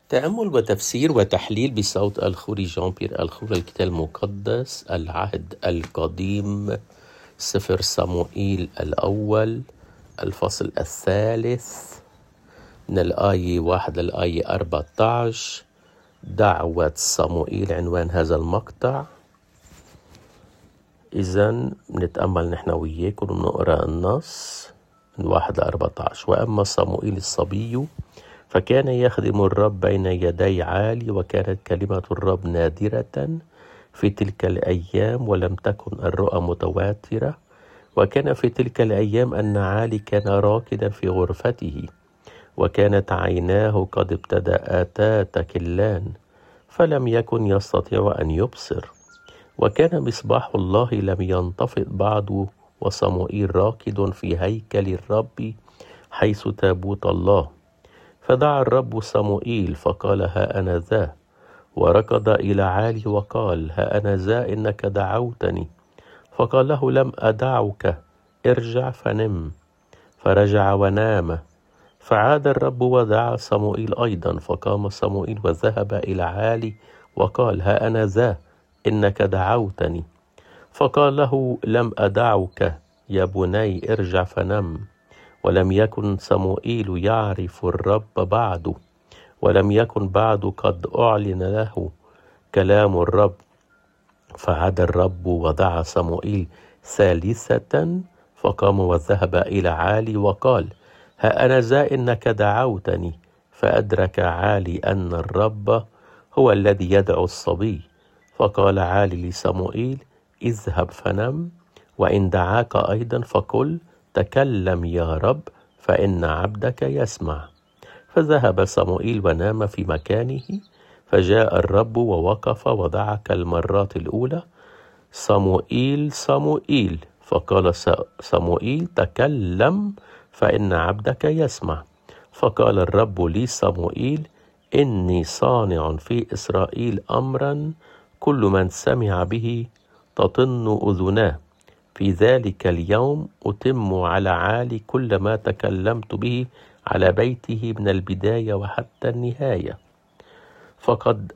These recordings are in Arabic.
تأمل وتفسير وتحليل بصوت الخوري جان بيير الخوري الكتاب المقدس العهد القديم سفر صموئيل الأول الفصل الثالث من الآية 1 للآية 14. دعوة صموئيل عنوان هذا المقطع. إذن نتأمل نحن وياكم ونقرأ النص من 1 ل14. وأما صموئيل الصبي فكان يخدم الرب بين يدي عالي، وكانت كلمة الرب نادرة في تلك الأيام، ولم تكن الرؤى متواترة. وكان في تلك الأيام أن عالي كان راكدا في غرفته، وكانت عيناه قد ابتدأتا تكلان، فلم يكن يستطيع أن يبصر. وكان مصباح الله لم ينطفئ بعد، وصموئيل راكد في هيكل الرب حيث تابوت الله. فدعا الرب صموئيل فقال: ها أنا ذا. وركض إلى عالي وقال: ها أنا ذا، إنك دعوتني. فقال له: لم أدعك، ارجع فنم. فرجع ونام. فعاد الرب ودعا صموئيل أيضا، فقام صموئيل وذهب إلى عالي وقال: ها أنا ذا، إنك دعوتني. فقال له: لم أدعك يا بني، ارجع فنم. ولم يكن صموئيل يعرف الرب بعد، ولم يكن بعد قد أعلن له كلام الرب. فعاد الرب ودعا صموئيل ثالثة، فقام وذهب إلى عالي وقال: ها أنا ذا، إنك دعوتني. فأدرك عالي أن الرب هو الذي يدعو الصبي. فقال عالي لصموئيل: اذهب فنم، وإن دعاك أيضا فقل: تكلم يا رب، فإن عبدك يسمع. فذهب صموئيل ونام في مكانه. فجاء الرب ووقف ودعا كالمرات الأولى: صموئيل صموئيل. فقال صموئيل: تكلم، فإن عبدك يسمع. فقال الرب لي: صموئيل، إني صانع في إسرائيل أمرا كل من سمع به تطن أذناه. في ذلك اليوم أتم على عالي كل ما تكلمت به على بيته من البداية وحتى النهاية. فقد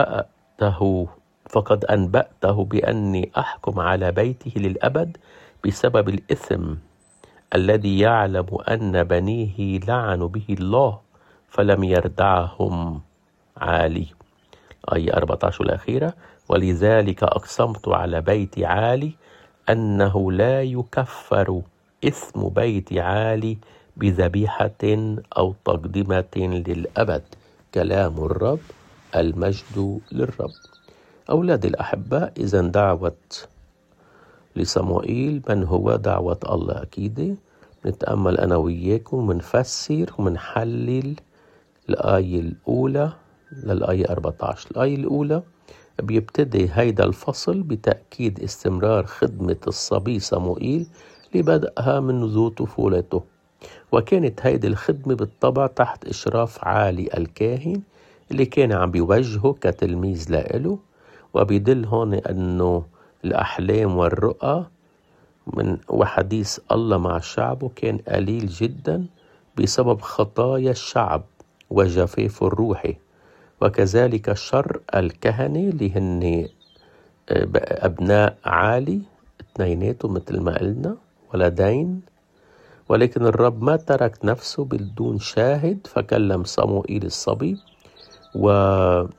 أنبأته بأني أحكم على بيته للأبد بسبب الإثم الذي يعلم أن بنيه لعنوا به الله، فلم يردعهم عالي. آية 14 الأخيرة: ولذلك أقسمت على بيت عالي أنه لا يكفر إثم بيت عالي بذبيحة أو تقدمة للأبد. كلام الرب، المجد للرب. أولادي الأحباء، إذن دعوة لصموئيل من هو دعوة الله أكيد. نتأمل أنا وياكم ونفسر ونحلل الآية الأولى للآية 14. الآية الأولى بيبتدي هيدا الفصل بتأكيد استمرار خدمة الصبي صموئيل لبدأها منذ طفولته، وكانت هيدي الخدمة بالطبع تحت إشراف عالي الكاهن اللي كان عم بيوجهه كتلميذ لإله. وبيدل هون أنه الأحلام والرؤى وحديث الله مع شعبه كان قليل جدا بسبب خطايا الشعب وجفاف الروح، وكذلك شر الكهنة اللي هن أبناء عالي اثنيناتهم مثل ما قلنا ولدين. ولكن الرب ما ترك نفسه بدون شاهد، فكلم صموئيل الصبي وأعدوا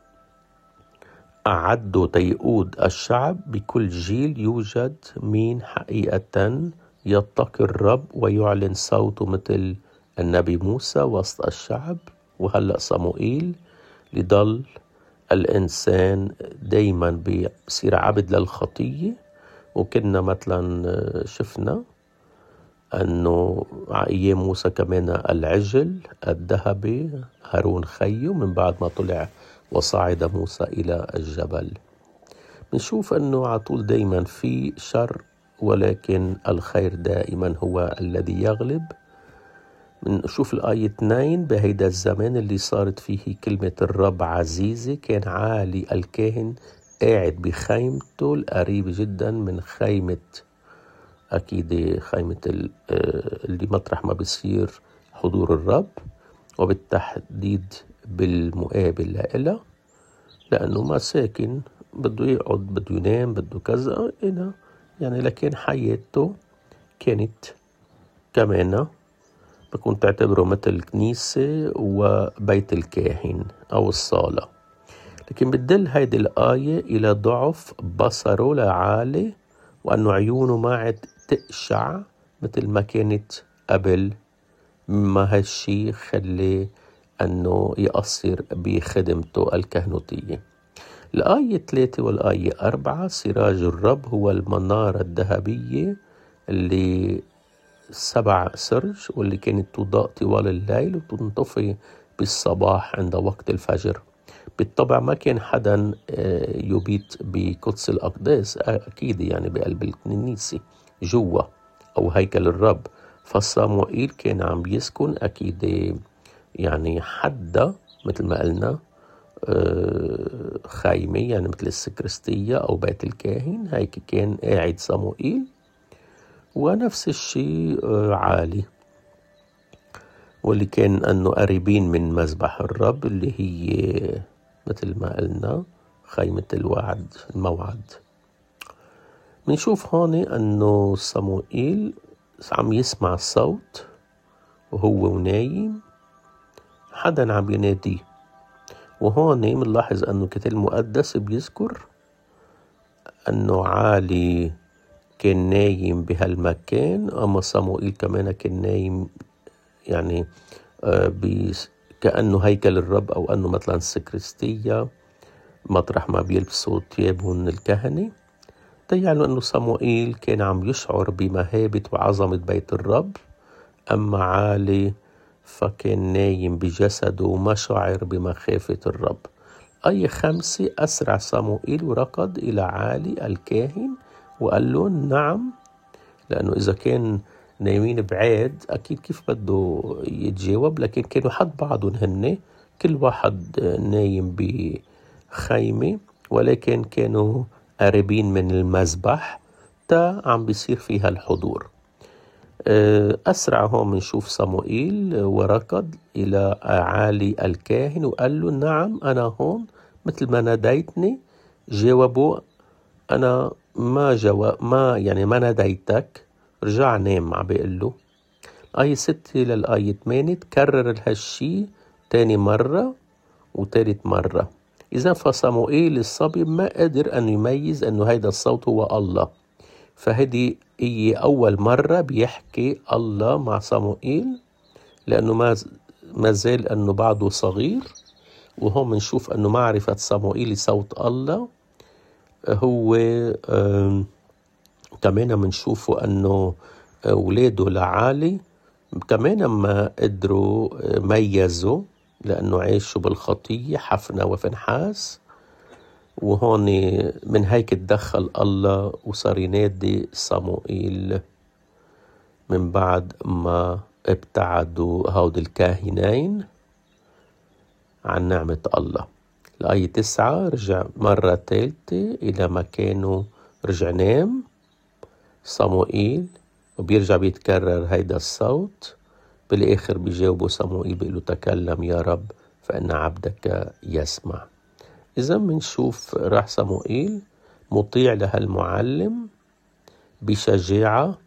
تيؤود الشعب. بكل جيل يوجد مين حقيقة يتقي الرب ويعلن صوته مثل النبي موسى وسط الشعب. وهلأ صموئيل لضل الإنسان دايما بيصير عبد للخطية. وكنا مثلا شفنا أنه أيام موسى كمان العجل الذهبي هارون خيه من بعد ما طلع وصعد موسى إلى الجبل. بنشوف أنه عطول دايما في شر، ولكن الخير دائما هو الذي يغلب. بنشوف الآية 2: بهيدا الزمان اللي صارت فيه كلمة الرب عزيزة، كان عالي الكاهن قاعد بخيمته القريب جدا من خيمة، أكيد خيمة اللي مطرح ما بيصير حضور الرب، وبالتحديد بالمقابل لإلها، لأنه ما ساكن، بده يقعد، بده ينام، بده كذا إلى يعني. لكن حياته كانت كمان بكون تعتبره مثل الكنيسة وبيت الكاهن أو الصالة. لكن بتدل هيدي الآية إلى ضعف بصره لعالي، وأنه عيونه ما عاد تقشع مثل ما كانت قبل، ما هالشي خليه أنه يقصر بخدمته الكهنوتية. الآية 3 والآية 4: سراج الرب هو المنارة الذهبية اللي 7 سرج، واللي كانت تضاء طوال الليل وتنطفي بالصباح عند وقت الفجر. بالطبع ما كان حدا يبيت بقدس الأقداس، أكيد يعني بقلب الكنيسة جوا أو هيكل الرب. فصاموئيل كان عم يسكن أكيد يعني حدا مثل ما قلنا خيمة، يعني مثل السكرستية أو بيت الكاهن. هيك كان قاعد صاموئيل، ونفس الشيء عالي، واللي كان أنه قريبين من مذبح الرب اللي هي مثل ما قلنا خيمة الموعد. منشوف هون أنه صموئيل عم يسمع الصوت وهو ونايم، حدا عم يناديه. وهون منلاحظ أنه الكتاب المقدس بيذكر أنه عالي كان نايم بهالمكان، أما صموئيل كمان كان نايم يعني كأنه هيكل الرب، أو أنه مثلا السكرستية مطرح ما بيلبسوا ثيابهم الكهنة. يعني أنه صموئيل كان عم يشعر بمهابة وعظمة بيت الرب، أما عالي فكان نايم بجسده وما شعر بمخافة الرب. آية 5: أسرع صموئيل وركض إلى عالي الكاهن وقال له نعم، لأنه إذا كان نايمين بعيد أكيد كيف بده يتجاوب. لكن كانوا حد بعضهم هن، كل واحد نايم بخيمة، ولكن كانوا قريبين من المذبح تا عم بيصير فيها الحضور. أسرع هون منشوف صموئيل وركض إلى عالي الكاهن وقال له نعم أنا هون، مثل ما ناديتني. جاوبوا أنا ما ناديتك، رجع نام. عم بيقول له. آية 6 للآية 8 تكرر هالشي تاني مرة وتالت مرة. إذا فصموئيل الصبي ما قدر أن يميز أنه هيدا الصوت هو الله، فهدي هي أول مرة بيحكي الله مع صموئيل، لأنه ما زال أنه بعده صغير. وهم نشوف أنه معرفة صموئيل صوت الله هو كمان منشوفه أنه أولاده لعالي كمان ما قدروا ميزوا، لأنه عاشوا بالخطية حفنة وفنحاس. وهون من هيك تدخل الله وصار ينادي صموئيل من بعد ما ابتعدوا هود الكاهنين عن نعمة الله. الآية 9: رجع مرة ثالثة إلى مكانه، رجع نام صموئيل، وبيرجع بيتكرر هيدا الصوت. بالآخر بيجاوبوا صموئيل بيقول له تكلم يا رب فإن عبدك يسمع. إذا منشوف راح صموئيل مطيع لهالمعلم بشجاعة،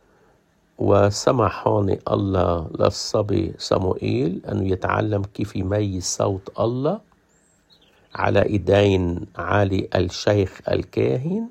وسمح هون الله للصبي صموئيل أنه يتعلم كيف يميز صوت الله على إيدين عالي الشيخ الكاهن،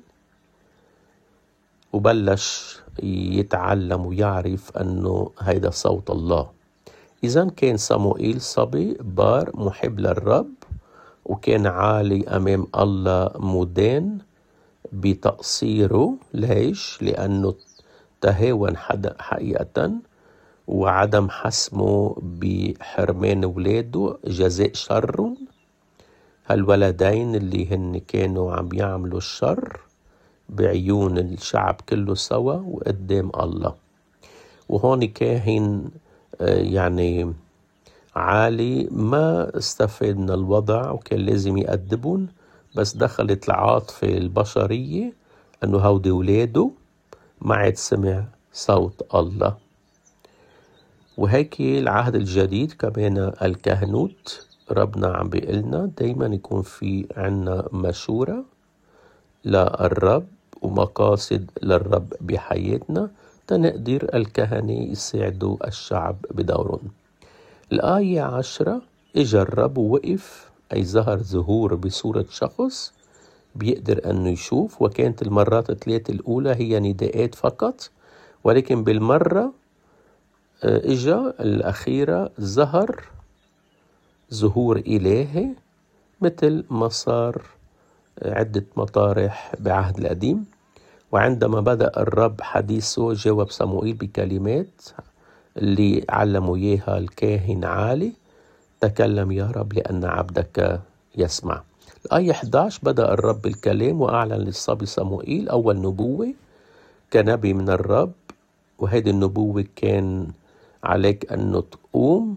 وبلش يتعلم ويعرف أنه هيدا صوت الله. إذن كان صموئيل صبي بار محب للرب، وكان عالي أمام الله مدان بتقصيره. ليش؟ لأنه تهاون حقيقة، وعدم حسمه بحرمان ولاده جزاء شر هالولدين اللي هن كانوا عم يعملوا الشر بعيون الشعب كله سوا وقدام الله. وهون كاهن يعني عالي ما استفاد من الوضع، وكان لازم يأدبون، بس دخلت العاطفة البشرية أنه هودي ولاده، ما عاد سمع صوت الله. وهيك العهد الجديد كمان الكهنوت ربنا عم بيقلنا دايما يكون في عنا مشورة للرب ومقاصد للرب بحياتنا تنقدر الكهنة يساعدوا الشعب بدورهم. الآية 10 إجا الرب ووقف، أي ظهر ظهور بصورة شخص بيقدر أنه يشوف، وكانت المرات الثلاث الأولى هي نداءات فقط، ولكن بالمرة إجا الأخيرة ظهر ظهور إلهي مثل ما صار عدة مطارح بعهد القديم. وعندما بدأ الرب حديثه جاوب صموئيل بكلمات اللي علموا إياها الكاهن عالي: تكلم يا رب لأن عبدك يسمع. الآية 11 بدأ الرب الكلام وأعلن للصبي صموئيل أول نبوة كنبي من الرب، وهذه النبوة كان عليك أنه تقوم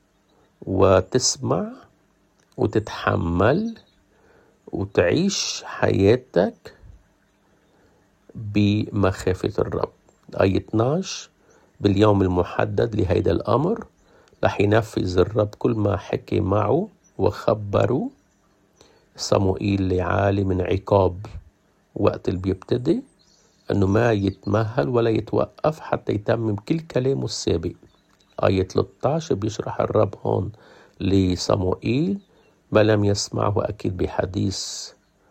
وتسمع وتتحمل وتعيش حياتك بمخافة الرب. آية 12 باليوم المحدد لهيدا الأمر رح ينفذ الرب كل ما حكي معه وخبره صموئيل لعالي من عقاب وقت اللي بيبتدي أنه ما يتمهل ولا يتوقف حتى يتمم كل كلامه السابق. آية 13 بيشرح الرب هون لصموئيل ما لم يسمعه أكيد بحديث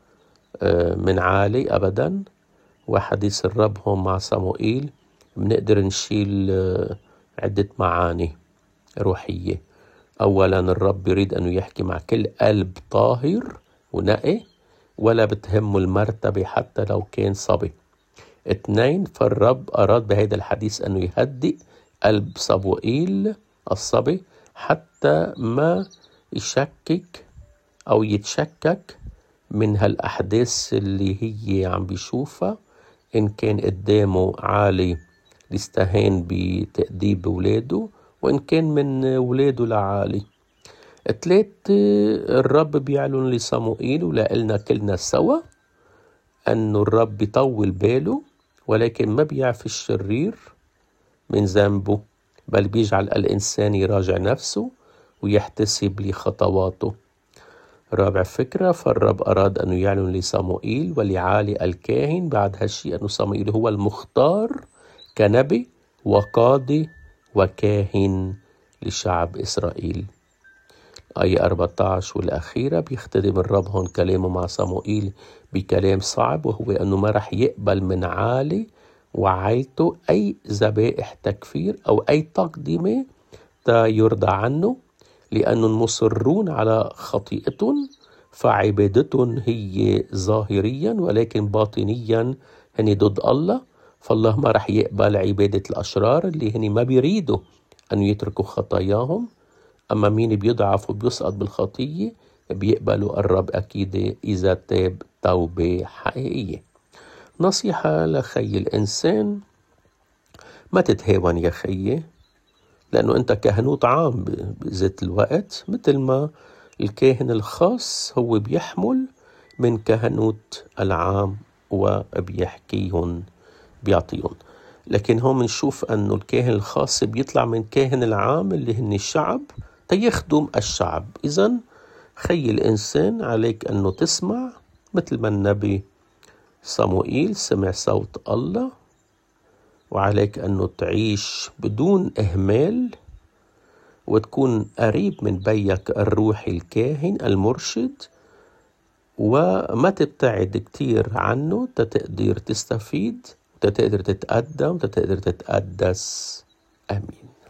من عالي أبدا. وحديث الرب هون مع صموئيل بنقدر نشيل عدة معاني روحية. أولا الرب يريد أنه يحكي مع كل قلب طاهر ونقي ولا بتهمه المرتبة حتى لو كان صبي. 2 فالرب أراد بهذا الحديث أنه يهدئ قلب صموئيل الصبي حتى ما يشكك أو يتشكك من هالأحداث اللي هي عم بيشوفها، إن كان قدامه عالي يستهين بتأديب ولاده وإن كان من ولاده لعالي. 3 الرب بيعلن لصموئيل ولقلنا كلنا سوا أنه الرب بيطول باله ولكن ما بيعفي الشرير من ذنبه، بل بيجعل الإنسان يراجع نفسه ويحتسب لخطواته. 4 فكرة فالرب أراد أنه يعلن لصموئيل ولعالي الكاهن بعد هالشيء أنه صموئيل هو المختار كنبي وقاضي وكاهن لشعب إسرائيل. آية 14 والأخيرة بيختتم الرب هون كلامه مع صموئيل بكلام صعب، وهو أنه ما رح يقبل من عالي وعائلته أي ذبائح تكفير أو أي تقدمة تا يرضى عنه، لأنهم مصرون على خطيئتهم فعبادتهم هي ظاهريا ولكن باطنيا هني ضد الله. فالله ما رح يقبل عبادة الأشرار اللي هني ما بيريدوا أن يتركوا خطاياهم. أما مين بيضعف وبيسقط بالخطية بيقبلوا الرب أكيد إذا تاب توبة حقيقية. نصيحة لخي الإنسان: ما تتهاون يا خيي، لأنه أنت كهنوت عام بذات الوقت، مثل ما الكاهن الخاص هو بيحمل من كهنوت العام وبيحكيهم بيعطيهم. لكن هم نشوف أنه الكاهن الخاص بيطلع من كاهن العام اللي هن الشعب تيخدم الشعب. إذن خي الإنسان عليك أنه تسمع مثل ما النبي صموئيل سمع صوت الله، وعليك أنه تعيش بدون إهمال وتكون قريب من بيك الروحي الكاهن المرشد، وما تبتعد كتير عنه تتقدر تستفيد وتتقدر تتقدم وتتقدر تتقدس. آمين.